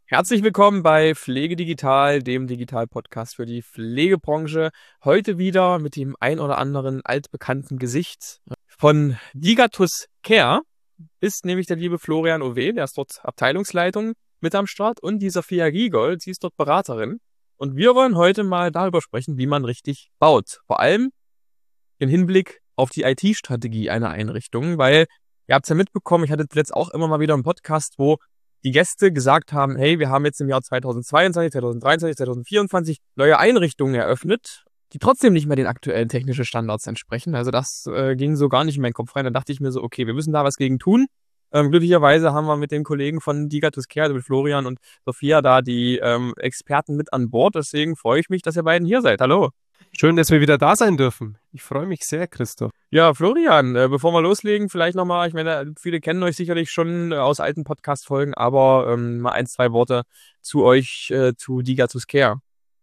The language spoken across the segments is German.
Herzlich willkommen bei Pflege Digital, dem Digital-Podcast für die Pflegebranche. Heute wieder mit dem ein oder anderen altbekannten Gesicht. Von Digatus Care ist nämlich der liebe Florian Owe, der ist dort Abteilungsleitung mit am Start, und die Sophia Giegold, sie ist dort Beraterin. Und wir wollen heute mal darüber sprechen, wie man richtig baut. Vor allem im Hinblick auf die IT-Strategie einer Einrichtung, weil ihr habt es ja mitbekommen, ich hatte jetzt auch immer mal wieder einen Podcast, wo die Gäste gesagt haben, hey, wir haben jetzt im Jahr 2022, 2023, 2024 neue Einrichtungen eröffnet, die trotzdem nicht mehr den aktuellen technischen Standards entsprechen. Also das ging so gar nicht in meinen Kopf rein. Da dachte ich mir so, okay, wir müssen da was gegen tun. Glücklicherweise haben wir mit den Kollegen von Digatus Care, also mit Florian und Sophia, da die Experten mit an Bord. Deswegen freue ich mich, dass ihr beiden hier seid. Hallo. Schön, dass wir wieder da sein dürfen. Ich freue mich sehr, Christoph. Ja, Florian, bevor wir loslegen, vielleicht nochmal, ich meine, viele kennen euch sicherlich schon aus alten Podcast-Folgen, aber mal ein, zwei Worte zu euch, zu Digatus Care.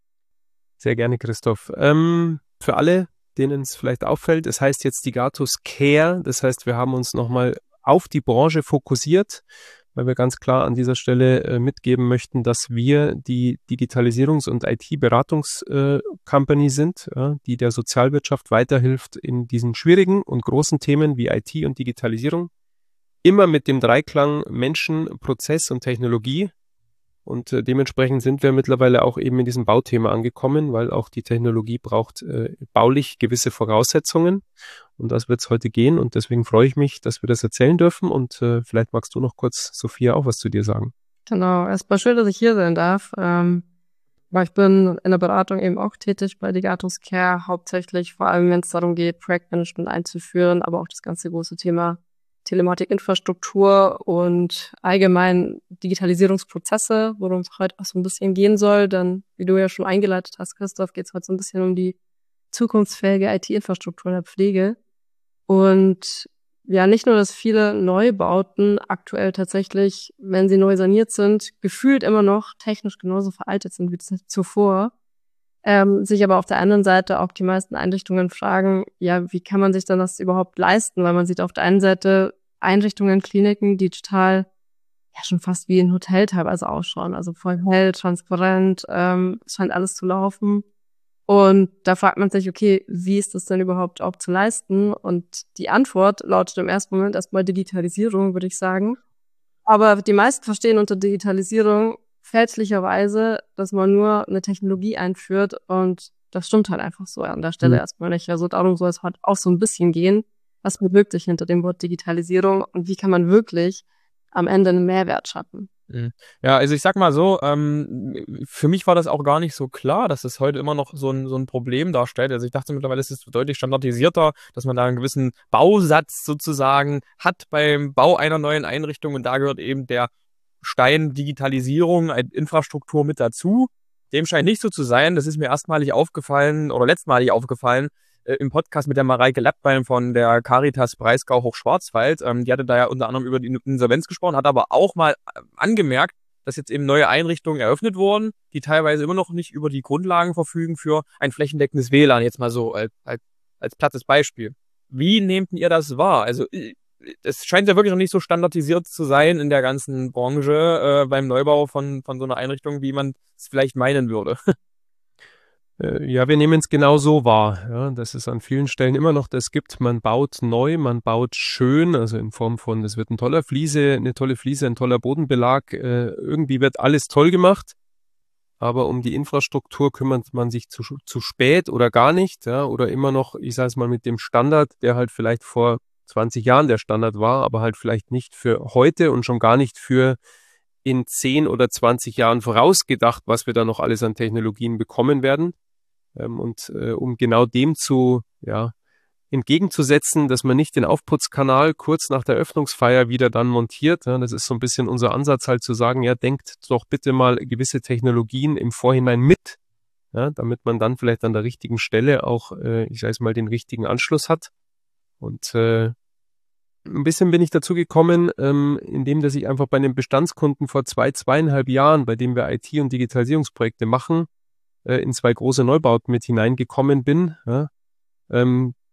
Sehr gerne, Christoph. Für alle, denen es vielleicht auffällt, es heißt jetzt Digatus Care. Das heißt, wir haben uns nochmal auf die Branche fokussiert, weil wir ganz klar an dieser Stelle mitgeben möchten, dass wir die Digitalisierungs- und IT-Beratungs-Company sind, die der Sozialwirtschaft weiterhilft in diesen schwierigen und großen Themen wie IT und Digitalisierung. Immer mit dem Dreiklang Menschen, Prozess und Technologie. Und dementsprechend sind wir mittlerweile auch eben in diesem Bauthema angekommen, weil auch die Technologie braucht baulich gewisse Voraussetzungen. Und das wird es heute gehen. Und deswegen freue ich mich, dass wir das erzählen dürfen. Und vielleicht magst du noch kurz, Sophia, auch was zu dir sagen. Genau, erstmal schön, dass ich hier sein darf. Weil ich bin in der Beratung eben auch tätig bei Digatus Care, hauptsächlich vor allem, wenn es darum geht, Projektmanagement einzuführen, aber auch das ganze große Thema Telematikinfrastruktur und allgemein Digitalisierungsprozesse, worum es heute auch so ein bisschen gehen soll. Dann, wie du ja schon eingeleitet hast, Christoph, geht es heute so ein bisschen um die zukunftsfähige IT-Infrastruktur in der Pflege. Und ja, nicht nur, dass viele Neubauten aktuell tatsächlich, wenn sie neu saniert sind, gefühlt immer noch technisch genauso veraltet sind wie zuvor, sich aber auf der anderen Seite auch die meisten Einrichtungen fragen, ja, wie kann man sich dann das überhaupt leisten? Weil man sieht auf der einen Seite Einrichtungen, Kliniken, die total, ja, schon fast wie ein Hotel teilweise ausschauen. Also voll hell, transparent, es scheint alles zu laufen. Und da fragt man sich, okay, wie ist das denn überhaupt auch zu leisten? Und die Antwort lautet im ersten Moment erstmal Digitalisierung, würde ich sagen. Aber die meisten verstehen unter Digitalisierung fälschlicherweise, dass man nur eine Technologie einführt, und das stimmt halt einfach so an der Stelle erstmal nicht. Also darum soll es halt auch so ein bisschen gehen. Was verbirgt sich hinter dem Wort Digitalisierung und wie kann man wirklich am Ende einen Mehrwert schaffen? Ja, also ich sag mal so, für mich war das auch gar nicht so klar, dass es heute immer noch so ein Problem darstellt. Also ich dachte mittlerweile, es ist deutlich standardisierter, dass man da einen gewissen Bausatz sozusagen hat beim Bau einer neuen Einrichtung, und da gehört eben der Stein Digitalisierung, Infrastruktur mit dazu. Dem scheint nicht so zu sein. Das ist mir erstmalig aufgefallen oder letztmalig aufgefallen im Podcast mit der Mareike Lappbein von der Caritas Breisgau Hochschwarzwald. Die hatte da ja unter anderem über die Insolvenz gesprochen, hat aber auch mal angemerkt, dass jetzt eben neue Einrichtungen eröffnet wurden, die teilweise immer noch nicht über die Grundlagen verfügen für ein flächendeckendes WLAN, jetzt mal so als plattes Beispiel. Wie nehmt ihr das wahr? Also es scheint ja wirklich noch nicht so standardisiert zu sein in der ganzen Branche beim Neubau von so einer Einrichtung, wie man es vielleicht meinen würde. Ja, wir nehmen es genau so wahr, ja, dass es an vielen Stellen immer noch das gibt. Man baut neu, man baut schön, also in Form von, es wird eine tolle Fliese, ein toller Bodenbelag. Irgendwie wird alles toll gemacht, aber um die Infrastruktur kümmert man sich zu spät oder gar nicht, ja, oder immer noch, ich sage es mal, mit dem Standard, der halt vielleicht vor 20 Jahren der Standard war, aber halt vielleicht nicht für heute und schon gar nicht für in 10 oder 20 Jahren vorausgedacht, was wir da noch alles an Technologien bekommen werden. Um genau dem entgegenzusetzen, dass man nicht den Aufputzkanal kurz nach der Öffnungsfeier wieder dann montiert. Ja, das ist so ein bisschen unser Ansatz halt zu sagen, ja, denkt doch bitte mal gewisse Technologien im Vorhinein mit, ja, damit man dann vielleicht an der richtigen Stelle auch, ich sage mal, den richtigen Anschluss hat. Und ein bisschen bin ich dazu gekommen, indem dass ich einfach bei einem Bestandskunden vor 2,5 Jahren, bei dem wir IT- und Digitalisierungsprojekte machen, in 2 große Neubauten mit hineingekommen bin, ja,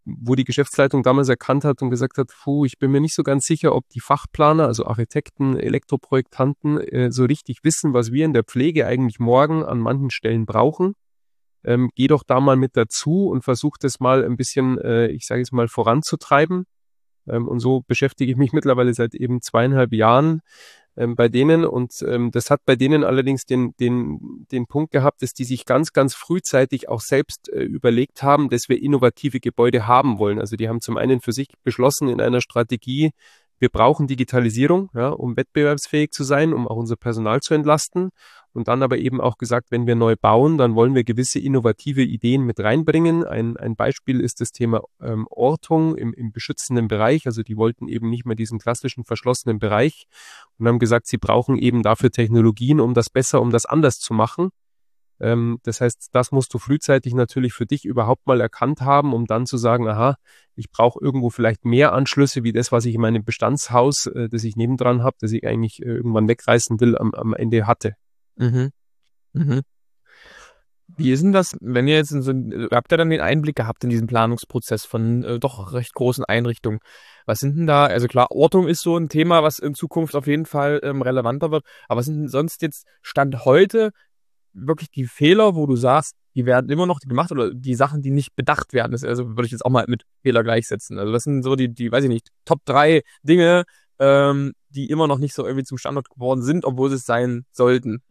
wo die Geschäftsleitung damals erkannt hat und gesagt hat, ich bin mir nicht so ganz sicher, ob die Fachplaner, also Architekten, Elektroprojektanten, so richtig wissen, was wir in der Pflege eigentlich morgen an manchen Stellen brauchen. Geh doch da mal mit dazu und versuch das mal ein bisschen, ich sage jetzt mal, voranzutreiben. Und so beschäftige ich mich mittlerweile seit eben 2,5 Jahren bei denen. Und das hat bei denen allerdings den Punkt gehabt, dass die sich ganz, ganz frühzeitig auch selbst überlegt haben, dass wir innovative Gebäude haben wollen. Also die haben zum einen für sich beschlossen in einer Strategie, wir brauchen Digitalisierung, ja, um wettbewerbsfähig zu sein, um auch unser Personal zu entlasten. Und dann aber eben auch gesagt, wenn wir neu bauen, dann wollen wir gewisse innovative Ideen mit reinbringen. Ein Beispiel ist das Thema Ortung im beschützenden Bereich. Also die wollten eben nicht mehr diesen klassischen verschlossenen Bereich und haben gesagt, sie brauchen eben dafür Technologien, um das anders zu machen. Das heißt, das musst du frühzeitig natürlich für dich überhaupt mal erkannt haben, um dann zu sagen, aha, ich brauche irgendwo vielleicht mehr Anschlüsse wie das, was ich in meinem Bestandshaus, das ich nebendran habe, das ich eigentlich irgendwann wegreißen will, am Ende hatte. Mhm. Mhm. Wie ist denn das, wenn ihr jetzt habt ihr dann den Einblick gehabt in diesen Planungsprozess von doch recht großen Einrichtungen? Was sind denn da, also klar, Ortung ist so ein Thema, was in Zukunft auf jeden Fall relevanter wird, aber was sind denn sonst jetzt Stand heute wirklich die Fehler, wo du sagst, die werden immer noch gemacht oder die Sachen, die nicht bedacht werden? Das, also würde ich jetzt auch mal mit Fehler gleichsetzen. Also das sind so die weiß ich nicht, Top 3 Dinge, die immer noch nicht so irgendwie zum Standard geworden sind, obwohl sie es sein sollten.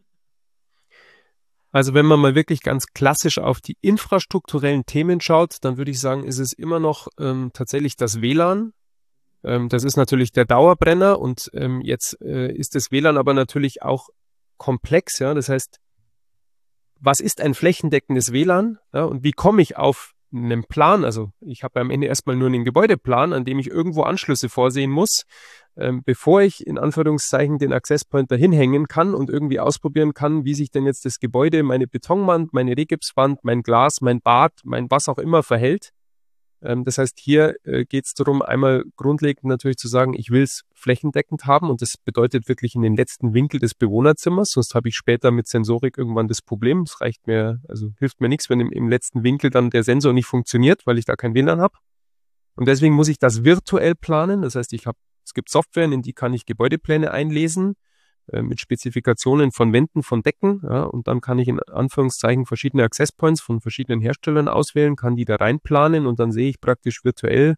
Also wenn man mal wirklich ganz klassisch auf die infrastrukturellen Themen schaut, dann würde ich sagen, ist es immer noch tatsächlich das WLAN. Das ist natürlich der Dauerbrenner und jetzt ist das WLAN aber natürlich auch komplex. Ja? Das heißt, was ist ein flächendeckendes WLAN? Ja? Und wie komme ich auf einen Plan? Also ich habe am Ende erstmal nur einen Gebäudeplan, an dem ich irgendwo Anschlüsse vorsehen muss, bevor ich in Anführungszeichen den Access Point dahin hängen kann und irgendwie ausprobieren kann, wie sich denn jetzt das Gebäude, meine Betonwand, meine Regipswand, mein Glas, mein Bad, mein was auch immer verhält. Das heißt, hier geht es darum, einmal grundlegend natürlich zu sagen, ich will es flächendeckend haben und das bedeutet wirklich in den letzten Winkel des Bewohnerzimmers, sonst habe ich später mit Sensorik irgendwann das Problem. Es reicht mir, also hilft mir nichts, wenn im letzten Winkel dann der Sensor nicht funktioniert, weil ich da kein WLAN habe. Und deswegen muss ich das virtuell planen. Das heißt, es gibt Softwaren, in die kann ich Gebäudepläne einlesen, mit Spezifikationen von Wänden, von Decken, ja, und dann kann ich in Anführungszeichen verschiedene Access Points von verschiedenen Herstellern auswählen, kann die da reinplanen und dann sehe ich praktisch virtuell,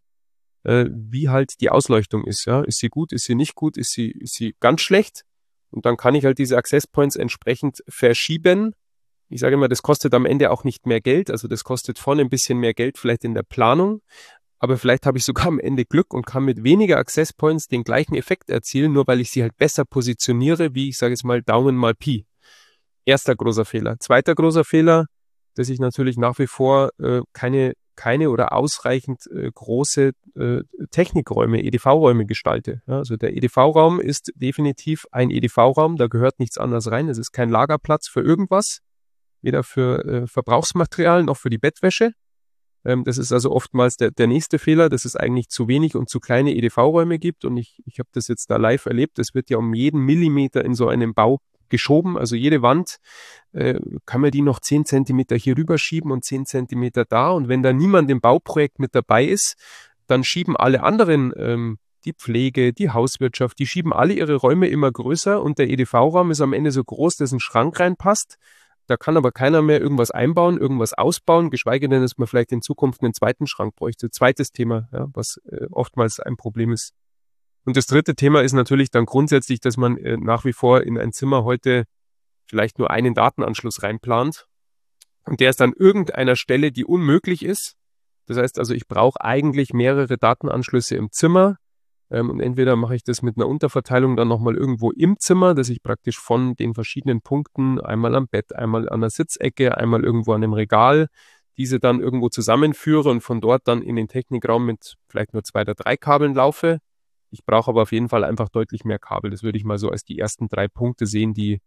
wie halt die Ausleuchtung ist. Ja. Ist sie gut, ist sie nicht gut, ist sie ganz schlecht? Und dann kann ich halt diese Access Points entsprechend verschieben. Ich sage immer, das kostet am Ende auch nicht mehr Geld, also das kostet vorne ein bisschen mehr Geld vielleicht in der Planung, aber vielleicht habe ich sogar am Ende Glück und kann mit weniger Access Points den gleichen Effekt erzielen, nur weil ich sie halt besser positioniere, wie ich sage jetzt mal Daumen mal Pi. Erster großer Fehler. Zweiter großer Fehler, dass ich natürlich nach wie vor keine oder ausreichend große Technikräume, EDV-Räume gestalte. Ja, also der EDV-Raum ist definitiv ein EDV-Raum, da gehört nichts anderes rein. Es ist kein Lagerplatz für irgendwas, weder für Verbrauchsmaterial noch für die Bettwäsche. Das ist also oftmals der nächste Fehler, dass es eigentlich zu wenig und zu kleine EDV-Räume gibt. Und ich habe das jetzt da live erlebt. Es wird ja um jeden Millimeter in so einem Bau geschoben. Also jede Wand kann man die noch 10 Zentimeter hier rüberschieben und 10 Zentimeter da. Und wenn da niemand im Bauprojekt mit dabei ist, dann schieben alle anderen, die Pflege, die Hauswirtschaft, die schieben alle ihre Räume immer größer. Und der EDV-Raum ist am Ende so groß, dass ein Schrank reinpasst. Da kann aber keiner mehr irgendwas einbauen, irgendwas ausbauen, geschweige denn, dass man vielleicht in Zukunft einen zweiten Schrank bräuchte. Zweites Thema, ja, was oftmals ein Problem ist. Und das dritte Thema ist natürlich dann grundsätzlich, dass man nach wie vor in ein Zimmer heute vielleicht nur einen Datenanschluss reinplant. Und der ist an irgendeiner Stelle, die unmöglich ist. Das heißt also, ich brauche eigentlich mehrere Datenanschlüsse im Zimmer. Und entweder mache ich das mit einer Unterverteilung dann nochmal irgendwo im Zimmer, dass ich praktisch von den verschiedenen Punkten, einmal am Bett, einmal an der Sitzecke, einmal irgendwo an dem Regal, diese dann irgendwo zusammenführe und von dort dann in den Technikraum mit vielleicht nur 2 oder 3 Kabeln laufe. Ich brauche aber auf jeden Fall einfach deutlich mehr Kabel. Das würde ich mal so als die ersten 3 Punkte sehen, die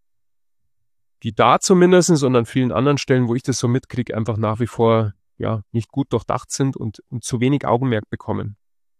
da zumindest und an vielen anderen Stellen, wo ich das so mitkriege, einfach nach wie vor ja nicht gut durchdacht sind und zu wenig Augenmerk bekommen.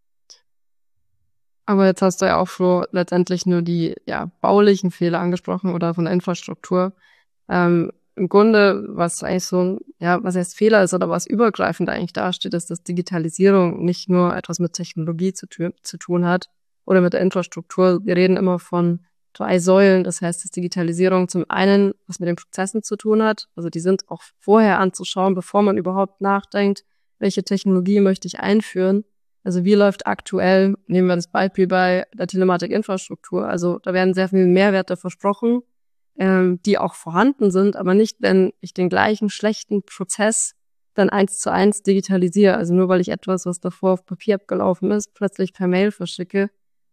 Aber jetzt hast du ja auch schon letztendlich nur die baulichen Fehler angesprochen oder von der Infrastruktur. im Grunde, was eigentlich so, was heißt Fehler ist oder was übergreifend eigentlich dasteht, ist, dass Digitalisierung nicht nur etwas mit Technologie zu tun hat oder mit der Infrastruktur. Wir reden immer von 3 Säulen. Das heißt, dass Digitalisierung zum einen was mit den Prozessen zu tun hat. Also die sind auch vorher anzuschauen, bevor man überhaupt nachdenkt, welche Technologie möchte ich einführen. Also wie läuft aktuell, nehmen wir das Beispiel bei der Telematikinfrastruktur. Also da werden sehr viele Mehrwerte versprochen, die auch vorhanden sind, aber nicht, wenn ich den gleichen schlechten Prozess dann 1:1 digitalisiere. Also nur weil ich etwas, was davor auf Papier abgelaufen ist, plötzlich per Mail verschicke,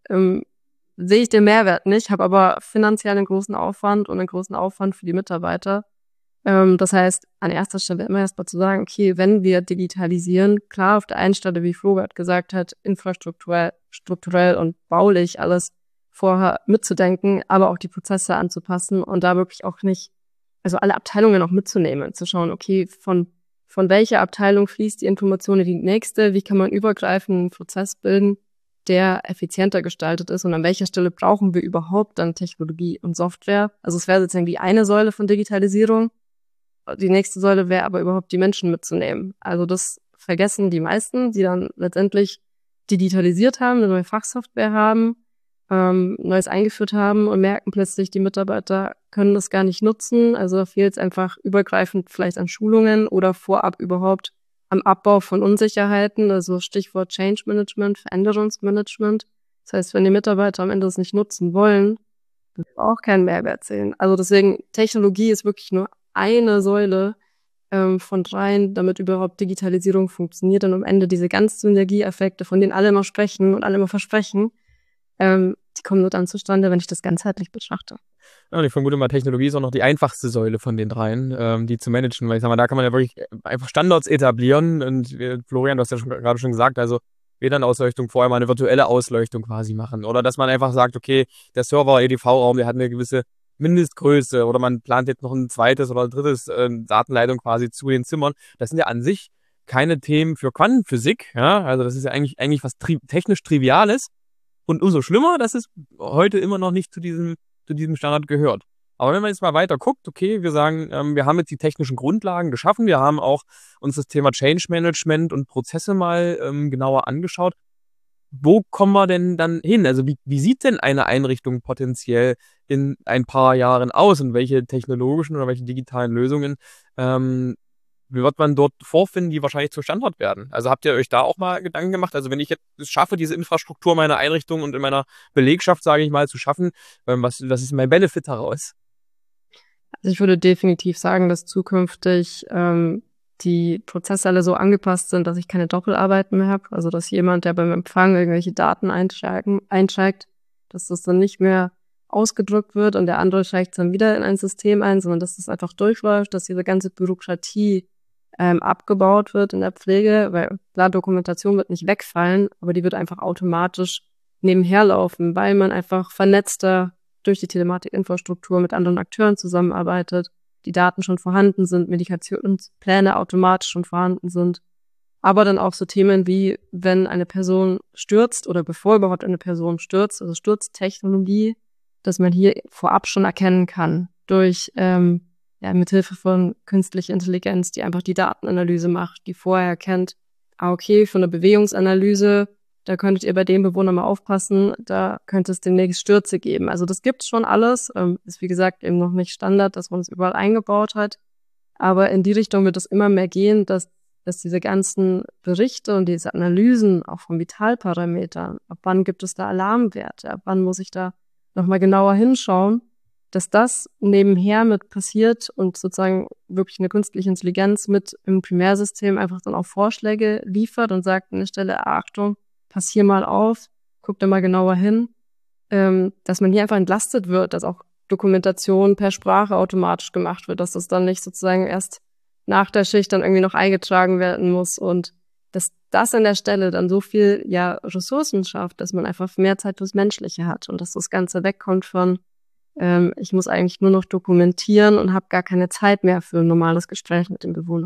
sehe ich den Mehrwert nicht, habe aber finanziell einen großen Aufwand und einen großen Aufwand für die Mitarbeiter. Das heißt, an erster Stelle immer erst mal zu sagen, okay, wenn wir digitalisieren, klar auf der einen Stelle, wie Florian gesagt hat, strukturell und baulich alles vorher mitzudenken, aber auch die Prozesse anzupassen und da wirklich auch nicht, also alle Abteilungen auch mitzunehmen, zu schauen, okay, von welcher Abteilung fließt die Information in die nächste, wie kann man übergreifend einen Prozess bilden, der effizienter gestaltet ist und an welcher Stelle brauchen wir überhaupt dann Technologie und Software. Also es wäre sozusagen die eine Säule von Digitalisierung. Die nächste Säule wäre aber überhaupt die Menschen mitzunehmen. Also das vergessen die meisten, die dann letztendlich digitalisiert haben, eine neue Fachsoftware haben, Neues eingeführt haben und merken plötzlich, die Mitarbeiter können das gar nicht nutzen. Also da fehlt es einfach übergreifend vielleicht an Schulungen oder vorab überhaupt am Abbau von Unsicherheiten, also Stichwort Change Management, Veränderungsmanagement. Das heißt, wenn die Mitarbeiter am Ende das nicht nutzen wollen, wird auch keinen Mehrwert sehen. Also deswegen, Technologie ist wirklich nur eine Säule von 3, damit überhaupt Digitalisierung funktioniert und am Ende diese ganzen Synergieeffekte, von denen alle immer sprechen und alle immer versprechen, die kommen nur dann zustande, wenn ich das ganzheitlich betrachte. Ja, und ich vermute mal, Technologie ist auch noch die einfachste Säule von den 3, die zu managen, weil ich sag mal, da kann man ja wirklich einfach Standards etablieren und Florian, du hast ja gerade schon gesagt, also WLAN-Ausleuchtung vorher mal eine virtuelle Ausleuchtung quasi machen oder dass man einfach sagt, okay, der Server, EDV-Raum, der hat eine gewisse Mindestgröße oder man plant jetzt noch ein zweites oder ein drittes Datenleitung quasi zu den Zimmern. Das sind ja an sich keine Themen für Quantenphysik, ja, also das ist ja eigentlich was technisch Triviales und umso schlimmer, dass es heute immer noch nicht zu diesem Standard gehört. Aber wenn man jetzt mal weiter guckt, okay, wir sagen, wir haben jetzt die technischen Grundlagen geschaffen, wir haben auch uns das Thema Change Management und Prozesse mal genauer angeschaut. Wo kommen wir denn dann hin? Also wie sieht denn eine Einrichtung potenziell in ein paar Jahren aus und welche technologischen oder welche digitalen Lösungen wird man dort vorfinden, die wahrscheinlich zur Standard werden? Also habt ihr euch da auch mal Gedanken gemacht? Also wenn ich jetzt es schaffe, diese Infrastruktur meiner Einrichtung und in meiner Belegschaft, sage ich mal, zu schaffen, was ist mein Benefit daraus? Also ich würde definitiv sagen, dass zukünftig die Prozesse alle so angepasst sind, dass ich keine Doppelarbeiten mehr habe. Also dass jemand, der beim Empfang irgendwelche Daten einsteigt, dass das dann nicht mehr ausgedrückt wird und der andere steigt dann wieder in ein System ein, sondern dass das einfach durchläuft, dass diese ganze Bürokratie abgebaut wird in der Pflege, weil klar, Dokumentation wird nicht wegfallen, aber die wird einfach automatisch nebenher laufen, weil man einfach vernetzter durch die Telematikinfrastruktur mit anderen Akteuren zusammenarbeitet, die Daten schon vorhanden sind, Medikationspläne automatisch schon vorhanden sind. Aber dann auch so Themen wie, wenn eine Person stürzt oder bevor überhaupt eine Person stürzt, also Sturztechnologie, dass man hier vorab schon erkennen kann durch mithilfe von künstlicher Intelligenz, die einfach die Datenanalyse macht, die vorher erkennt, okay, für eine Bewegungsanalyse, da könntet ihr bei dem Bewohner mal aufpassen, da könnte es demnächst Stürze geben. Also das gibt's schon alles, ist wie gesagt eben noch nicht Standard, dass man es überall eingebaut hat, aber in die Richtung wird es immer mehr gehen, dass diese ganzen Berichte und diese Analysen auch von Vitalparametern, ab wann gibt es da Alarmwerte, ab wann muss ich da nochmal genauer hinschauen, dass das nebenher mit passiert und sozusagen wirklich eine künstliche Intelligenz mit im Primärsystem einfach dann auch Vorschläge liefert und sagt an der Stelle, Achtung, pass hier mal auf, guck da mal genauer hin, dass man hier einfach entlastet wird, dass auch Dokumentation per Sprache automatisch gemacht wird, dass das dann nicht sozusagen erst nach der Schicht dann irgendwie noch eingetragen werden muss und dass das an der Stelle dann so viel Ressourcen schafft, dass man einfach mehr Zeit fürs Menschliche hat und dass das Ganze wegkommt von ich muss eigentlich nur noch dokumentieren und habe gar keine Zeit mehr für ein normales Gespräch mit dem Bewohner.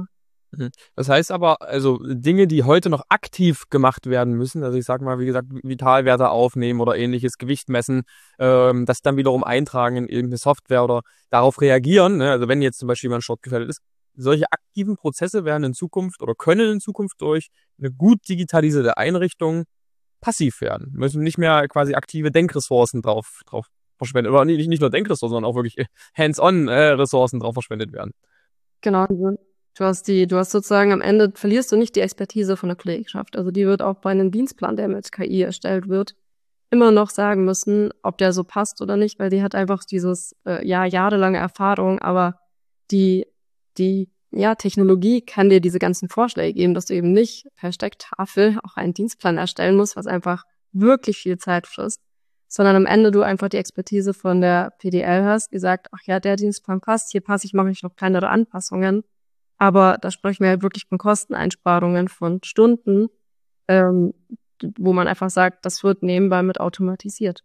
Das heißt aber, also Dinge, die heute noch aktiv gemacht werden müssen, also ich sag mal, wie gesagt, Vitalwerte aufnehmen oder ähnliches, Gewicht messen, das dann wiederum eintragen in irgendeine Software oder darauf reagieren, ne? Also wenn jetzt zum Beispiel jemand schottgefährdet ist, solche aktiven Prozesse werden in Zukunft oder können in Zukunft durch eine gut digitalisierte Einrichtung passiv werden. Müssen nicht mehr quasi aktive Denkressourcen drauf verschwendet, oder nicht nur Denkressourcen, sondern auch wirklich hands-on Ressourcen drauf verschwendet werden. Genau. Du hast sozusagen am Ende verlierst du nicht die Expertise von der Pflegekraft. Also die wird auch bei einem Dienstplan, der mit KI erstellt wird, immer noch sagen müssen, ob der so passt oder nicht, weil die hat einfach dieses jahrelange Erfahrung, aber die Technologie kann dir diese ganzen Vorschläge geben, dass du eben nicht per Stecktafel auch einen Dienstplan erstellen musst, was einfach wirklich viel Zeit frisst, sondern am Ende du einfach die Expertise von der PDL hast, gesagt, ach ja, der Dienstplan passt, mache ich noch kleinere Anpassungen, aber da sprechen wir halt wirklich von Kosteneinsparungen von Stunden, wo man einfach sagt, das wird nebenbei mit automatisiert.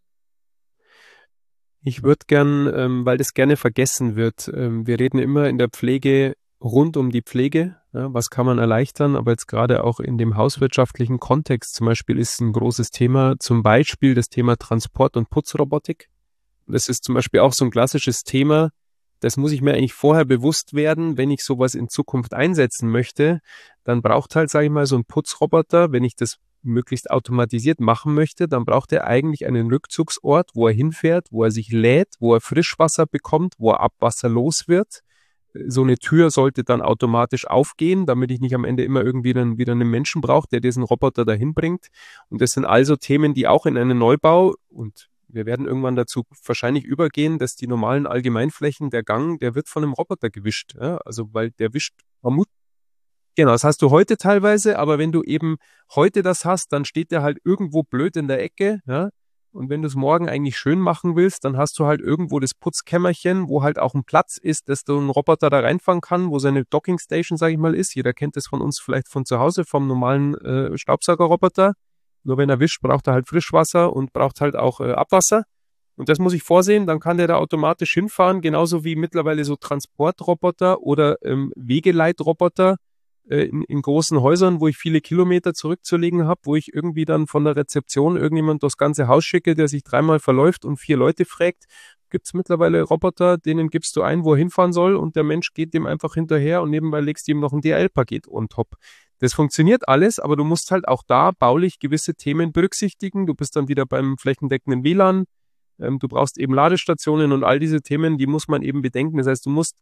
Ich würde gern, weil das gerne vergessen wird, wir reden immer in der Pflege rund um die Pflege, ja, was kann man erleichtern, aber jetzt gerade auch in dem hauswirtschaftlichen Kontext zum Beispiel ist ein großes Thema, zum Beispiel das Thema Transport- und Putzrobotik. Das ist zum Beispiel auch so ein klassisches Thema, das muss ich mir eigentlich vorher bewusst werden, wenn ich sowas in Zukunft einsetzen möchte, dann braucht halt, sage ich mal, so ein Putzroboter, wenn ich das möglichst automatisiert machen möchte, dann braucht er eigentlich einen Rückzugsort, wo er hinfährt, wo er sich lädt, wo er Frischwasser bekommt, wo er Abwasser los wird. So eine Tür sollte dann automatisch aufgehen, damit ich nicht am Ende immer irgendwie dann wieder einen Menschen brauche, der diesen Roboter dahin bringt. Und das sind also Themen, die auch in einen Neubau, und wir werden irgendwann dazu wahrscheinlich übergehen, dass die normalen Allgemeinflächen, der Gang, der wird von einem Roboter gewischt. Ja? Also weil der wischt vermutlich. Genau, das hast du heute teilweise, aber wenn du eben heute das hast, dann steht der halt irgendwo blöd in der Ecke, ja. Und wenn du es morgen eigentlich schön machen willst, dann hast du halt irgendwo das Putzkämmerchen, wo halt auch ein Platz ist, dass du einen Roboter da reinfahren kann, wo seine Dockingstation, sage ich mal, ist. Jeder kennt das von uns vielleicht von zu Hause, vom normalen Staubsaugerroboter. Nur wenn er wischt, braucht er halt Frischwasser und braucht halt auch Abwasser. Und das muss ich vorsehen, dann kann der da automatisch hinfahren, genauso wie mittlerweile so Transportroboter oder Wegeleitroboter in großen Häusern, wo ich viele Kilometer zurückzulegen habe, wo ich irgendwie dann von der Rezeption irgendjemand durchs ganze Haus schicke, der sich 3-mal verläuft und 4 Leute fragt. Gibt es mittlerweile Roboter, denen gibst du ein, wo er hinfahren soll, und der Mensch geht dem einfach hinterher und nebenbei legst du ihm noch ein DHL-Paket on top. Das funktioniert alles, aber du musst halt auch da baulich gewisse Themen berücksichtigen. Du bist dann wieder beim flächendeckenden WLAN. Du brauchst eben Ladestationen und all diese Themen, die muss man eben bedenken. Das heißt, du musst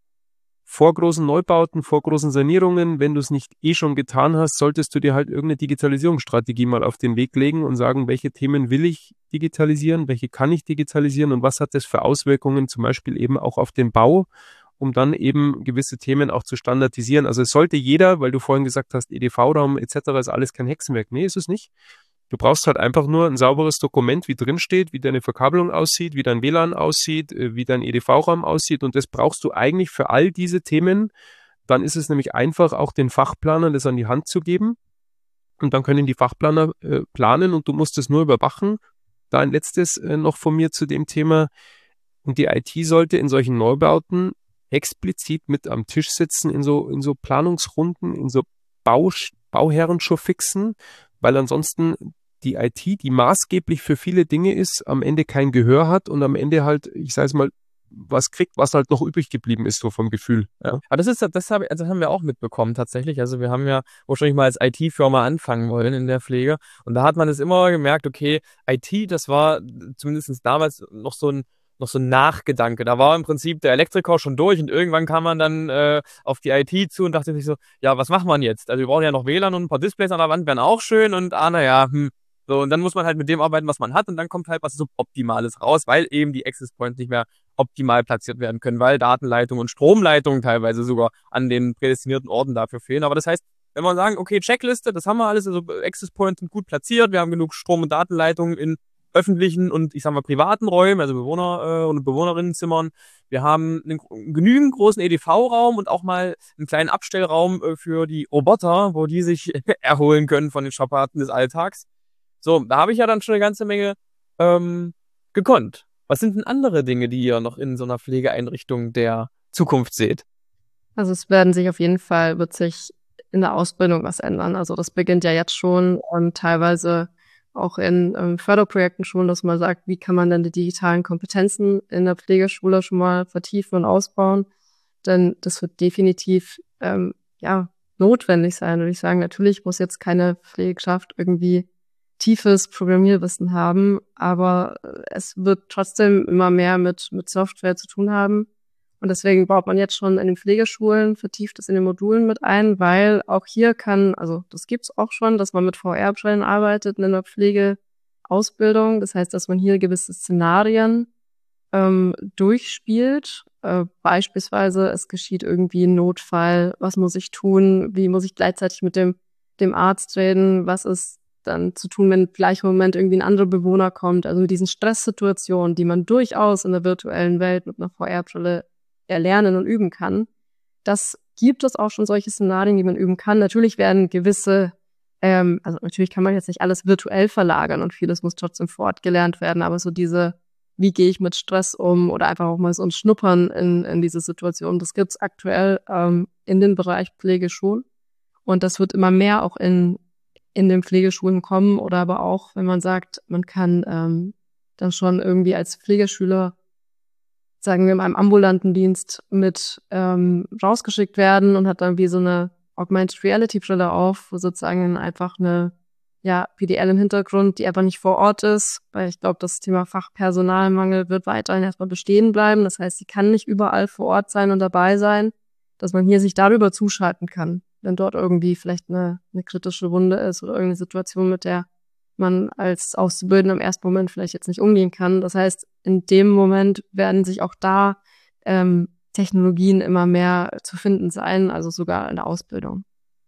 vor großen Neubauten, vor großen Sanierungen, wenn du es nicht eh schon getan hast, solltest du dir halt irgendeine Digitalisierungsstrategie mal auf den Weg legen und sagen, welche Themen will ich digitalisieren, welche kann ich digitalisieren und was hat das für Auswirkungen zum Beispiel eben auch auf den Bau, um dann eben gewisse Themen auch zu standardisieren. Also es sollte jeder, weil du vorhin gesagt hast, EDV-Raum etc. ist alles kein Hexenwerk. Nee, ist es nicht. Du brauchst halt einfach nur ein sauberes Dokument, wie drin steht, wie deine Verkabelung aussieht, wie dein WLAN aussieht, wie dein EDV-Raum aussieht, und das brauchst du eigentlich für all diese Themen. Dann ist es nämlich einfach, auch den Fachplanern das an die Hand zu geben, und dann können die Fachplaner planen und du musst es nur überwachen. Da ein letztes noch von mir zu dem Thema. Und die IT sollte in solchen Neubauten explizit mit am Tisch sitzen, in so Planungsrunden, in so Bauherren-Showfixen, weil ansonsten die IT, die maßgeblich für viele Dinge ist, am Ende kein Gehör hat und am Ende halt, ich sage es mal, was kriegt, was halt noch übrig geblieben ist, so vom Gefühl. Ja. Aber das haben wir auch mitbekommen tatsächlich. Also wir haben ja ursprünglich mal als IT-Firma anfangen wollen in der Pflege, und da hat man es immer gemerkt, okay, IT, das war zumindest damals noch so ein Nachgedanke. Da war im Prinzip der Elektriker schon durch, und irgendwann kam man dann auf die IT zu und dachte sich so, ja, was macht man jetzt? Also wir brauchen ja noch WLAN und ein paar Displays an der Wand wären auch schön, und naja, so, und dann muss man halt mit dem arbeiten, was man hat, und dann kommt halt was Suboptimales raus, weil eben die Access Points nicht mehr optimal platziert werden können, weil Datenleitungen und Stromleitungen teilweise sogar an den prädestinierten Orten dafür fehlen. Aber das heißt, wenn wir sagen, okay, Checkliste, das haben wir alles, also Access Points sind gut platziert, wir haben genug Strom- und Datenleitungen in öffentlichen und, ich sag mal, privaten Räumen, also Bewohner- und Bewohnerinnenzimmern. Wir haben einen genügend großen EDV-Raum und auch mal einen kleinen Abstellraum für die Roboter, wo die sich erholen können von den Strapazen des Alltags. So, da habe ich ja dann schon eine ganze Menge gekonnt. Was sind denn andere Dinge, die ihr noch in so einer Pflegeeinrichtung der Zukunft seht? Also es wird sich in der Ausbildung was ändern. Also das beginnt ja jetzt schon und teilweise auch in Förderprojekten schon, dass man sagt, wie kann man denn die digitalen Kompetenzen in der Pflegeschule schon mal vertiefen und ausbauen. Denn das wird definitiv notwendig sein. Und ich sage, natürlich muss jetzt keine Pflegekraft irgendwie tiefes Programmierwissen haben, aber es wird trotzdem immer mehr mit Software zu tun haben. Und deswegen baut man jetzt schon in den Pflegeschulen vertieft es in den Modulen mit ein, weil auch hier das gibt's auch schon, dass man mit VR-Brillen arbeitet in der Pflegeausbildung. Das heißt, dass man hier gewisse Szenarien durchspielt. Beispielsweise, es geschieht irgendwie ein Notfall, was muss ich tun, wie muss ich gleichzeitig mit dem Arzt reden, was ist dann zu tun, wenn im gleichen Moment irgendwie ein anderer Bewohner kommt. Also mit diesen Stresssituationen, die man durchaus in der virtuellen Welt mit einer VR-Brille erlernen und üben kann. Das gibt es auch schon solche Szenarien, die man üben kann. Natürlich werden gewisse, natürlich kann man jetzt nicht alles virtuell verlagern und vieles muss trotzdem vor Ort gelernt werden, aber so wie gehe ich mit Stress um oder einfach auch mal so ein Schnuppern in diese Situation, das gibt's aktuell in den Bereich Pflege schon. Und das wird immer mehr auch in den Pflegeschulen kommen oder aber auch, wenn man sagt, man kann dann schon irgendwie als Pflegeschüler, sagen wir, in einem ambulanten Dienst mit rausgeschickt werden und hat dann wie so eine Augmented Reality Brille auf, wo sozusagen einfach eine PDL im Hintergrund, die aber nicht vor Ort ist, weil ich glaube, das Thema Fachpersonalmangel wird weiterhin erstmal bestehen bleiben. Das heißt, sie kann nicht überall vor Ort sein und dabei sein, dass man hier sich darüber zuschalten kann, wenn dort irgendwie vielleicht eine kritische Wunde ist oder irgendeine Situation, mit der man als Auszubildender im ersten Moment vielleicht jetzt nicht umgehen kann. Das heißt, in dem Moment werden sich auch da Technologien immer mehr zu finden sein, also sogar in der Ausbildung.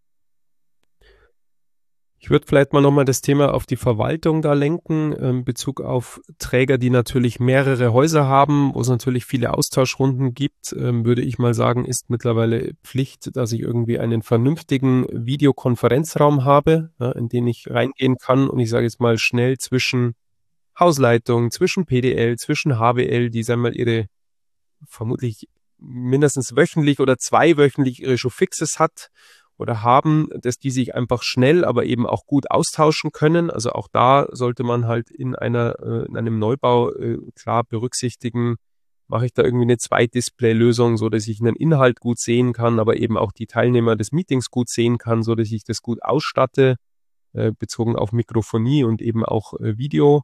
Ich würde vielleicht mal nochmal das Thema auf die Verwaltung da lenken, in Bezug auf Träger, die natürlich mehrere Häuser haben, wo es natürlich viele Austauschrunden gibt, würde ich mal sagen, ist mittlerweile Pflicht, dass ich irgendwie einen vernünftigen Videokonferenzraum habe, in den ich reingehen kann und ich sage jetzt mal schnell zwischen Hausleitung, zwischen PDL, zwischen HBL, die sagen wir mal ihre vermutlich mindestens wöchentlich oder zweiwöchentlich ihre Showfixes hat oder haben, dass die sich einfach schnell, aber eben auch gut austauschen können. Also auch da sollte man halt in einem Neubau klar berücksichtigen, mache ich da irgendwie eine Zwei-Display-Lösung, so dass ich einen Inhalt gut sehen kann, aber eben auch die Teilnehmer des Meetings gut sehen kann, so dass ich das gut ausstatte, bezogen auf Mikrofonie und eben auch Video.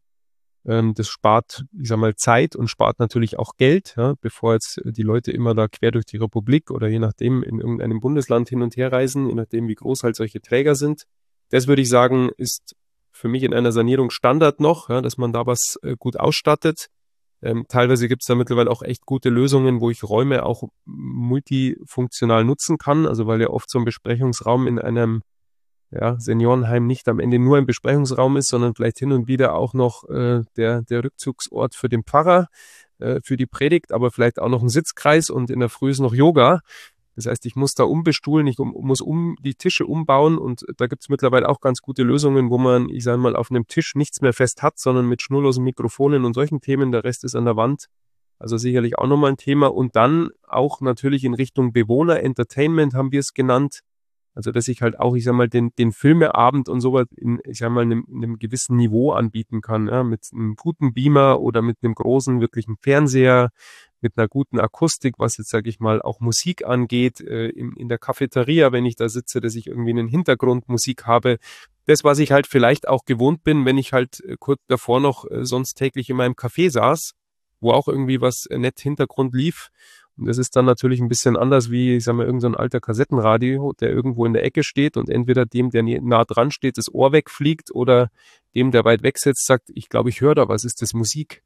Das spart, ich sag mal, Zeit und spart natürlich auch Geld, ja, bevor jetzt die Leute immer da quer durch die Republik oder je nachdem in irgendeinem Bundesland hin und her reisen, je nachdem wie groß halt solche Träger sind. Das würde ich sagen, ist für mich in einer Sanierung Standard noch, ja, dass man da was gut ausstattet. Teilweise gibt es da mittlerweile auch echt gute Lösungen, wo ich Räume auch multifunktional nutzen kann, also weil ja oft so ein Besprechungsraum in einem Seniorenheim nicht am Ende nur ein Besprechungsraum ist, sondern vielleicht hin und wieder auch noch der Rückzugsort für den Pfarrer, für die Predigt, aber vielleicht auch noch ein Sitzkreis und in der Früh ist noch Yoga. Das heißt, ich muss da umbestuhlen, ich muss die Tische umbauen und da gibt es mittlerweile auch ganz gute Lösungen, wo man, ich sage mal, auf einem Tisch nichts mehr fest hat, sondern mit schnurlosen Mikrofonen und solchen Themen, der Rest ist an der Wand. Also sicherlich auch nochmal ein Thema und dann auch natürlich in Richtung Bewohner, Entertainment haben wir es genannt. Also, dass ich halt auch, ich sag mal, den Filmeabend und sowas in, ich sag mal, einem gewissen Niveau anbieten kann, ja, mit einem guten Beamer oder mit einem großen, wirklichen Fernseher, mit einer guten Akustik, was jetzt, sage ich mal, auch Musik angeht, in der Cafeteria, wenn ich da sitze, dass ich irgendwie einen Hintergrundmusik habe. Das, was ich halt vielleicht auch gewohnt bin, wenn ich halt kurz davor noch sonst täglich in meinem Café saß, wo auch irgendwie was nett Hintergrund lief. Und das ist dann natürlich ein bisschen anders wie, ich sag mal, irgend so ein alter Kassettenradio, der irgendwo in der Ecke steht und entweder dem, der nah dran steht, das Ohr wegfliegt oder dem, der weit weg sitzt, sagt, ich glaube, ich höre da was, ist das Musik?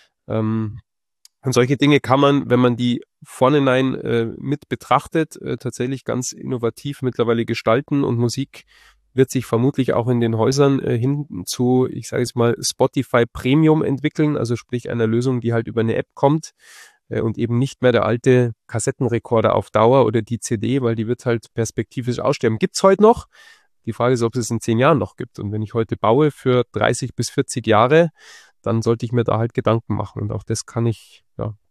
Und solche Dinge kann man, wenn man die vornherein mit betrachtet, tatsächlich ganz innovativ mittlerweile gestalten und Musik wird sich vermutlich auch in den Häusern hin zu, ich sage jetzt mal, Spotify Premium entwickeln, also sprich einer Lösung, die halt über eine App kommt, und eben nicht mehr der alte Kassettenrekorder auf Dauer oder die CD, weil die wird halt perspektivisch aussterben. Gibt's heute noch? Die Frage ist, ob es in 10 Jahren noch gibt. Und wenn ich heute baue für 30 bis 40 Jahre, dann sollte ich mir da halt Gedanken machen. Und auch das kann ich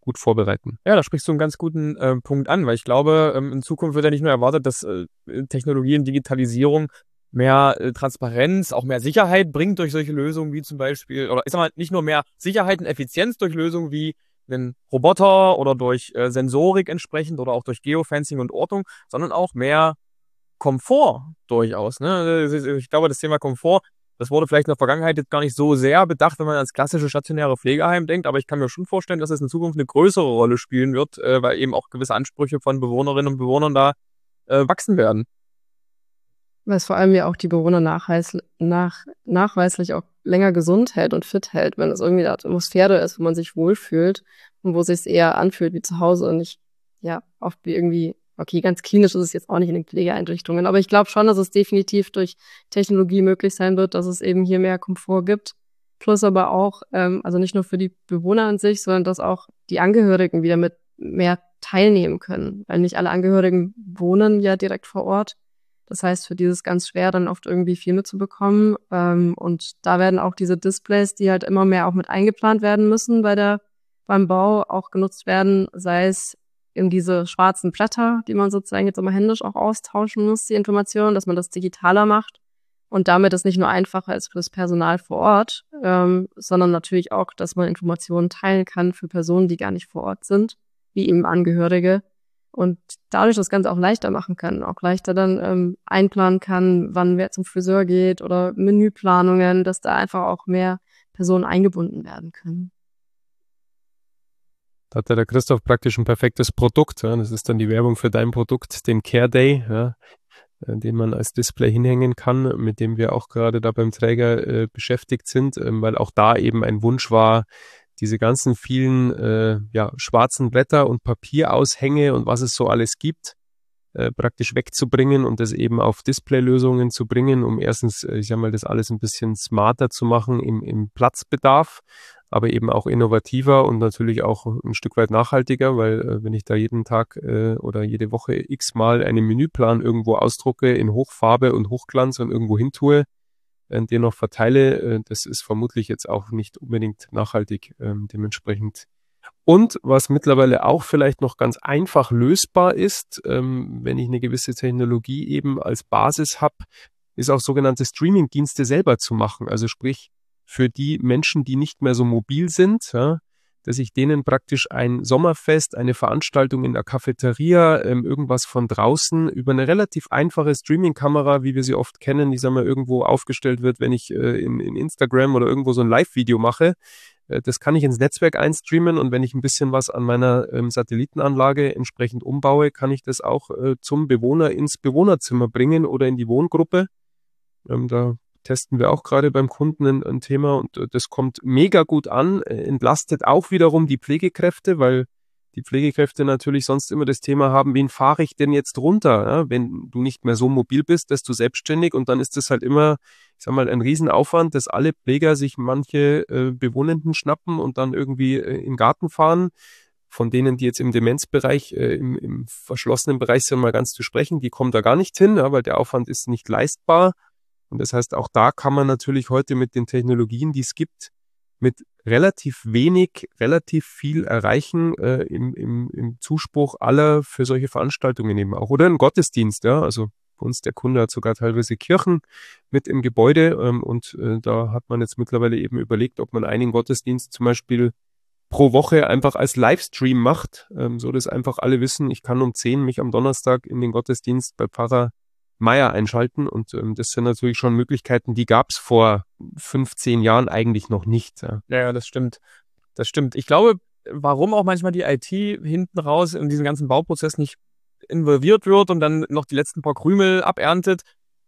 gut vorbereiten. Ja, da sprichst du einen ganz guten Punkt an, weil ich glaube, in Zukunft wird ja nicht nur erwartet, dass Technologie und Digitalisierung mehr Transparenz, auch mehr Sicherheit bringt durch solche Lösungen wie zum Beispiel, oder ich sag mal, nicht nur mehr Sicherheit und Effizienz durch Lösungen wie einen Roboter oder durch Sensorik entsprechend oder auch durch Geofencing und Ortung, sondern auch mehr Komfort durchaus. Ne? Ich glaube, das Thema Komfort, das wurde vielleicht in der Vergangenheit jetzt gar nicht so sehr bedacht, wenn man ans klassische stationäre Pflegeheim denkt, aber ich kann mir schon vorstellen, dass es in Zukunft eine größere Rolle spielen wird, weil eben auch gewisse Ansprüche von Bewohnerinnen und Bewohnern da wachsen werden. Weil es vor allem ja auch die Bewohner nachweislich auch länger gesund hält und fit hält, wenn es irgendwie eine Atmosphäre ist, wo man sich wohlfühlt und wo es sich eher anfühlt wie zu Hause und nicht, ja, oft wie irgendwie, okay, ganz klinisch ist es jetzt auch nicht in den Pflegeeinrichtungen, aber ich glaube schon, dass es definitiv durch Technologie möglich sein wird, dass es eben hier mehr Komfort gibt. Plus aber auch, also nicht nur für die Bewohner an sich, sondern dass auch die Angehörigen wieder mit mehr teilnehmen können, weil nicht alle Angehörigen wohnen ja direkt vor Ort. Das heißt, für die ist es ganz schwer, dann oft irgendwie viel mitzubekommen. Und da werden auch diese Displays, die halt immer mehr auch mit eingeplant werden müssen beim Bau, auch genutzt werden, sei es in diese schwarzen Blätter, die man sozusagen jetzt immer händisch auch austauschen muss, die Informationen, dass man das digitaler macht und damit es nicht nur einfacher ist für das Personal vor Ort, sondern natürlich auch, dass man Informationen teilen kann für Personen, die gar nicht vor Ort sind, wie eben Angehörige. Und dadurch das Ganze auch leichter machen kann, auch leichter dann einplanen kann, wann wer zum Friseur geht oder Menüplanungen, dass da einfach auch mehr Personen eingebunden werden können. Da hat ja der Christoph praktisch ein perfektes Produkt. Ja. Das ist dann die Werbung für dein Produkt, den Care Day, ja, den man als Display hinhängen kann, mit dem wir auch gerade da beim Träger beschäftigt sind, weil auch da eben ein Wunsch war, diese ganzen vielen schwarzen Blätter und Papieraushänge und was es so alles gibt, praktisch wegzubringen und das eben auf Displaylösungen zu bringen, um erstens, ich sag mal, das alles ein bisschen smarter zu machen im Platzbedarf, aber eben auch innovativer und natürlich auch ein Stück weit nachhaltiger, weil wenn ich da jeden Tag oder jede Woche x-mal einen Menüplan irgendwo ausdrucke in Hochfarbe und Hochglanz und irgendwo hin tue, den noch verteile, das ist vermutlich jetzt auch nicht unbedingt nachhaltig dementsprechend. Und was mittlerweile auch vielleicht noch ganz einfach lösbar ist, wenn ich eine gewisse Technologie eben als Basis habe, ist auch sogenannte Streaming-Dienste selber zu machen. Also sprich, für die Menschen, die nicht mehr so mobil sind, ja, dass ich denen praktisch ein Sommerfest, eine Veranstaltung in der Cafeteria, irgendwas von draußen über eine relativ einfache Streaming-Kamera, wie wir sie oft kennen, die sagen wir irgendwo aufgestellt wird, wenn ich in Instagram oder irgendwo so ein Live-Video mache. Das kann ich ins Netzwerk einstreamen und wenn ich ein bisschen was an meiner Satellitenanlage entsprechend umbaue, kann ich das auch zum Bewohner ins Bewohnerzimmer bringen oder in die Wohngruppe. Da testen wir auch gerade beim Kunden ein Thema und das kommt mega gut an, entlastet auch wiederum die Pflegekräfte, weil die Pflegekräfte natürlich sonst immer das Thema haben, wen fahre ich denn jetzt runter, ja? Wenn du nicht mehr so mobil bist, bist du selbstständig und dann ist das halt immer, ich sag mal, ein Riesenaufwand, dass alle Pfleger sich manche Bewohnenden schnappen und dann irgendwie in den Garten fahren. Von denen, die jetzt im Demenzbereich, im verschlossenen Bereich sind, mal ganz zu sprechen, die kommen da gar nicht hin, ja, weil der Aufwand ist nicht leistbar. Und das heißt, auch da kann man natürlich heute mit den Technologien, die es gibt, mit relativ wenig, relativ viel erreichen im Zuspruch aller für solche Veranstaltungen eben auch. Oder ein Gottesdienst, ja. Also bei uns der Kunde hat sogar teilweise Kirchen mit im Gebäude und da hat man jetzt mittlerweile eben überlegt, ob man einen Gottesdienst zum Beispiel pro Woche einfach als Livestream macht, so dass einfach alle wissen, ich kann um 10 mich am Donnerstag in den Gottesdienst bei Pfarrer Meier einschalten und das sind natürlich schon Möglichkeiten, die gab es vor 15 Jahren eigentlich noch nicht. Ja. Ja, das stimmt. Das stimmt. Ich glaube, warum auch manchmal die IT hinten raus in diesen ganzen Bauprozess nicht involviert wird und dann noch die letzten paar Krümel aberntet,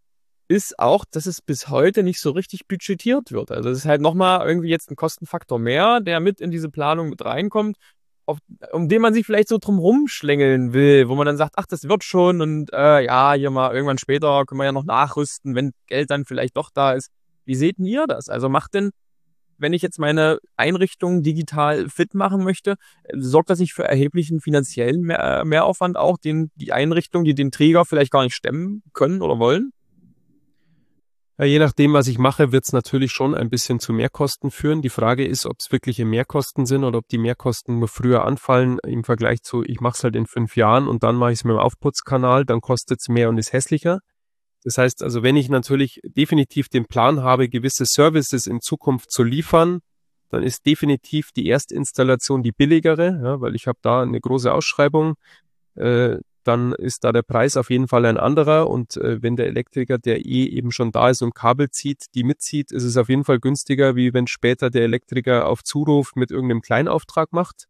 ist auch, dass es bis heute nicht so richtig budgetiert wird. Also es ist halt nochmal irgendwie jetzt ein Kostenfaktor mehr, der mit in diese Planung mit reinkommt, um den man sich vielleicht so drum rumschlängeln will, wo man dann sagt, ach, das wird schon und ja, hier mal irgendwann später können wir ja noch nachrüsten, wenn Geld dann vielleicht doch da ist. Wie seht denn ihr das? Also macht denn, wenn ich jetzt meine Einrichtung digital fit machen möchte, sorgt das nicht für erheblichen finanziellen Mehraufwand auch, den die Einrichtung, die den Träger vielleicht gar nicht stemmen können oder wollen? Ja, je nachdem, was ich mache, wird es natürlich schon ein bisschen zu Mehrkosten führen. Die Frage ist, ob es wirkliche Mehrkosten sind oder ob die Mehrkosten nur früher anfallen im Vergleich zu, ich mache es halt in 5 Jahren und dann mache ich es mit dem Aufputzkanal, dann kostet es mehr und ist hässlicher. Das heißt also, wenn ich natürlich definitiv den Plan habe, gewisse Services in Zukunft zu liefern, dann ist definitiv die Erstinstallation die billigere, ja, weil ich habe da eine große Ausschreibung. Dann ist da der Preis auf jeden Fall ein anderer und wenn der Elektriker, der eben schon da ist und Kabel zieht, die mitzieht, ist es auf jeden Fall günstiger, wie wenn später der Elektriker auf Zuruf mit irgendeinem Kleinauftrag macht.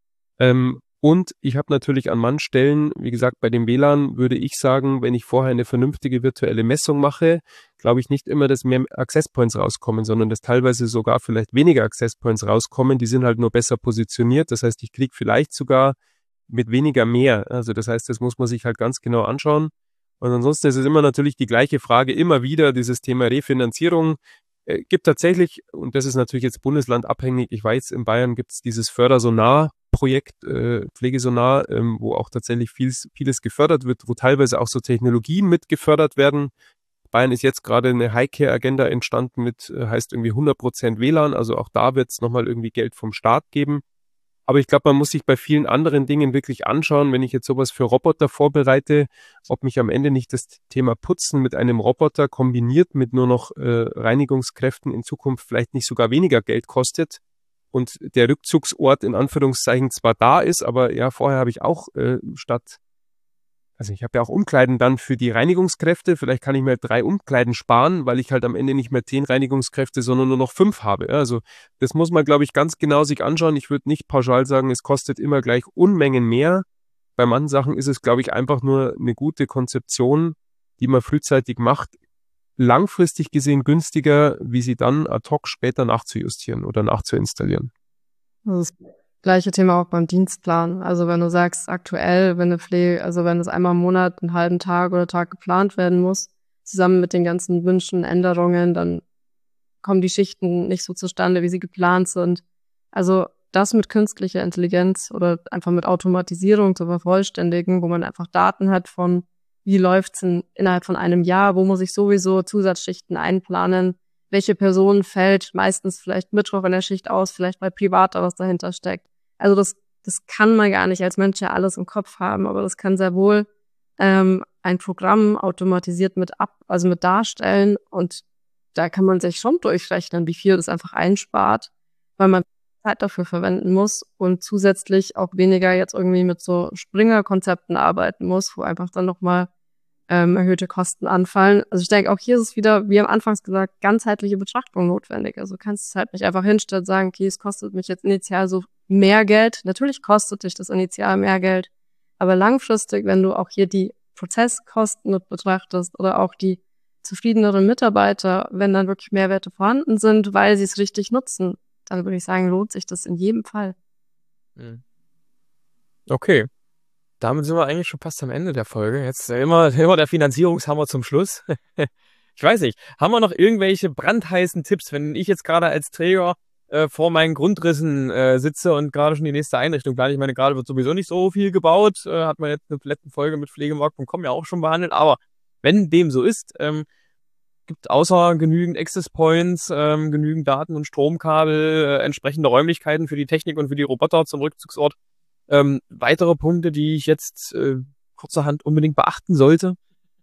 Und ich habe natürlich an manchen Stellen, wie gesagt, bei dem WLAN würde ich sagen, wenn ich vorher eine vernünftige virtuelle Messung mache, glaube ich nicht immer, dass mehr Access Points rauskommen, sondern dass teilweise sogar vielleicht weniger Access Points rauskommen, die sind halt nur besser positioniert. Das heißt, ich kriege vielleicht sogar mit weniger mehr. Also das heißt, das muss man sich halt ganz genau anschauen. Und ansonsten ist es immer natürlich die gleiche Frage, immer wieder dieses Thema Refinanzierung. Gibt tatsächlich, und das ist natürlich jetzt bundeslandabhängig, ich weiß, in Bayern gibt es dieses Fördersonar-Projekt, Pflegesonar, wo auch tatsächlich vieles gefördert wird, wo teilweise auch so Technologien mit gefördert werden. Bayern ist jetzt gerade eine Highcare-Agenda entstanden mit, heißt irgendwie 100% WLAN, also auch da wird es nochmal irgendwie Geld vom Staat geben. Aber ich glaube, man muss sich bei vielen anderen Dingen wirklich anschauen, wenn ich jetzt sowas für Roboter vorbereite, ob mich am Ende nicht das Thema Putzen mit einem Roboter kombiniert mit nur noch Reinigungskräften in Zukunft vielleicht nicht sogar weniger Geld kostet und der Rückzugsort in Anführungszeichen zwar da ist, aber ja, vorher habe ich auch also ich habe ja auch Umkleiden dann für die Reinigungskräfte. Vielleicht kann ich mir 3 Umkleiden sparen, weil ich halt am Ende nicht mehr 10 Reinigungskräfte, sondern nur noch 5 habe. Also das muss man, glaube ich, ganz genau sich anschauen. Ich würde nicht pauschal sagen, es kostet immer gleich Unmengen mehr. Bei manchen Sachen ist es, glaube ich, einfach nur eine gute Konzeption, die man frühzeitig macht, langfristig gesehen günstiger, wie sie dann ad hoc später nachzujustieren oder nachzuinstallieren. Das gleiche Thema auch beim Dienstplan. Also wenn du sagst, aktuell, wenn wenn es einmal im Monat einen halben Tag oder Tag geplant werden muss, zusammen mit den ganzen Wünschen, Änderungen, dann kommen die Schichten nicht so zustande, wie sie geplant sind. Also das mit künstlicher Intelligenz oder einfach mit Automatisierung zu vervollständigen, wo man einfach Daten hat von, wie läuft's innerhalb von einem Jahr, wo muss ich sowieso Zusatzschichten einplanen, welche Person fällt meistens vielleicht Mittwoch in der Schicht aus, vielleicht bei Privater, was dahinter steckt. Also das kann man gar nicht als Mensch ja alles im Kopf haben, aber das kann sehr wohl ein Programm automatisiert mit darstellen und da kann man sich schon durchrechnen, wie viel das einfach einspart, weil man Zeit dafür verwenden muss und zusätzlich auch weniger jetzt irgendwie mit so Springer-Konzepten arbeiten muss, wo einfach dann nochmal erhöhte Kosten anfallen. Also ich denke, auch hier ist es wieder, wie am Anfangs gesagt, ganzheitliche Betrachtung notwendig. Also du kannst es halt nicht einfach hinstellen und sagen, okay, es kostet mich jetzt initial so mehr Geld. Natürlich kostet dich das initial mehr Geld, aber langfristig, wenn du auch hier die Prozesskosten mit betrachtest oder auch die zufriedeneren Mitarbeiter, wenn dann wirklich Mehrwerte vorhanden sind, weil sie es richtig nutzen, dann würde ich sagen, lohnt sich das in jedem Fall. Okay. Damit sind wir eigentlich schon fast am Ende der Folge. Jetzt immer der Finanzierungshammer zum Schluss. Ich weiß nicht, haben wir noch irgendwelche brandheißen Tipps, wenn ich jetzt gerade als Träger vor meinen Grundrissen sitze und gerade schon die nächste Einrichtung plane? Ich meine, gerade wird sowieso nicht so viel gebaut. Hat man jetzt eine letzte Folge mit Pflegemarkt.com ja auch schon behandelt. Aber wenn dem so ist, gibt außer genügend Access Points, genügend Daten und Stromkabel, entsprechende Räumlichkeiten für die Technik und für die Roboter zum Rückzugsort, weitere Punkte, die ich jetzt kurzerhand unbedingt beachten sollte?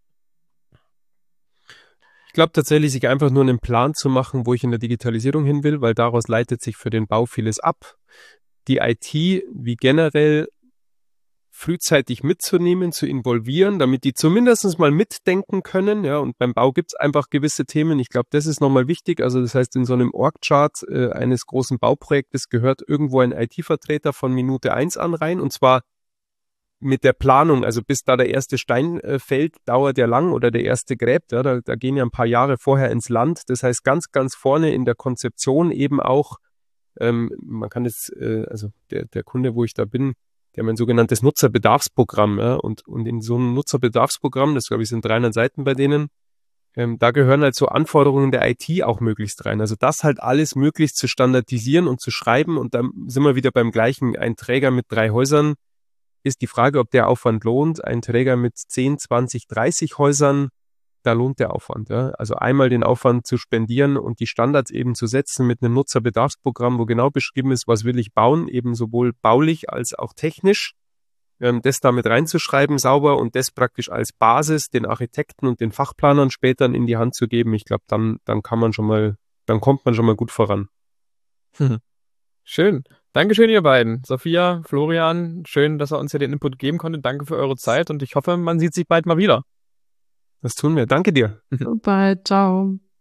Ich glaube tatsächlich, sich einfach nur einen Plan zu machen, wo ich in der Digitalisierung hin will, weil daraus leitet sich für den Bau vieles ab. Die IT wie generell frühzeitig mitzunehmen, zu involvieren, damit die zumindest mal mitdenken können. Ja, und beim Bau gibt es einfach gewisse Themen. Ich glaube, das ist nochmal wichtig. Also das heißt, in so einem Org-Chart eines großen Bauprojektes gehört irgendwo ein IT-Vertreter von Minute 1 an rein. Und zwar mit der Planung, also bis da der erste Stein fällt, dauert ja lang oder der erste gräbt. Ja, da gehen ja ein paar Jahre vorher ins Land. Das heißt, ganz, ganz vorne in der Konzeption eben auch, man kann jetzt, also der Kunde, wo ich da bin, die haben ein sogenanntes Nutzerbedarfsprogramm, ja, und in so einem Nutzerbedarfsprogramm, das glaube ich sind 300 Seiten bei denen, da gehören halt so Anforderungen der IT auch möglichst rein. Also das halt alles möglichst zu standardisieren und zu schreiben und dann sind wir wieder beim gleichen. Ein Träger mit 3 Häusern ist die Frage, ob der Aufwand lohnt. Ein Träger mit 10, 20, 30 Häusern da lohnt der Aufwand. Ja? Also einmal den Aufwand zu spendieren und die Standards eben zu setzen mit einem Nutzerbedarfsprogramm, wo genau beschrieben ist, was will ich bauen, eben sowohl baulich als auch technisch. Das damit reinzuschreiben, sauber, und das praktisch als Basis den Architekten und den Fachplanern später in die Hand zu geben. Ich glaube, dann kommt man schon mal gut voran. Schön. Dankeschön, ihr beiden. Sophia, Florian, schön, dass ihr uns hier den Input geben konntet. Danke für eure Zeit und ich hoffe, man sieht sich bald mal wieder. Das tun wir. Danke dir. Bye, ciao.